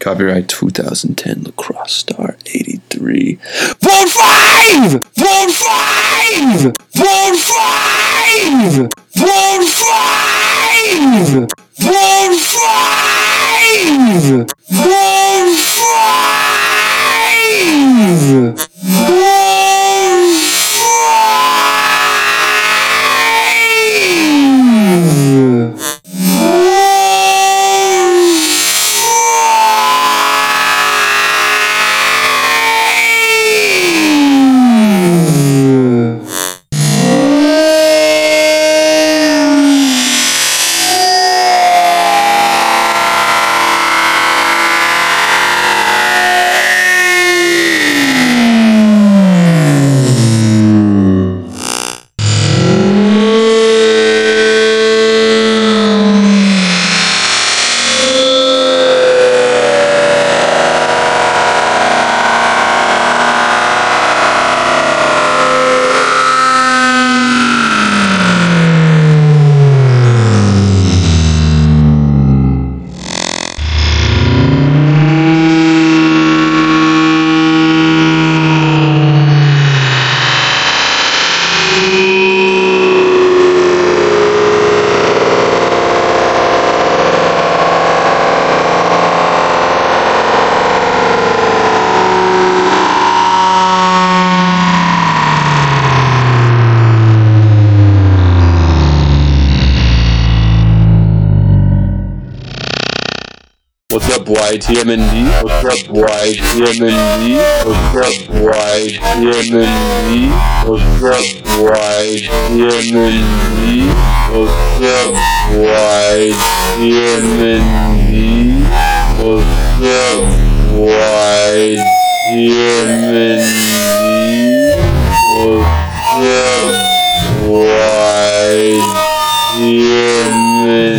Copyright 2010 Lacrosse Star 83. Vote 5! Vote 5! Vote 5! Vote 5! Vote 5! Vote 5! What's up, YTMND? What's up, YTMND? What's up, YTMND? What's up, YTMND? What's up, YTMND? What's up, YTMND? What's up, YTMND?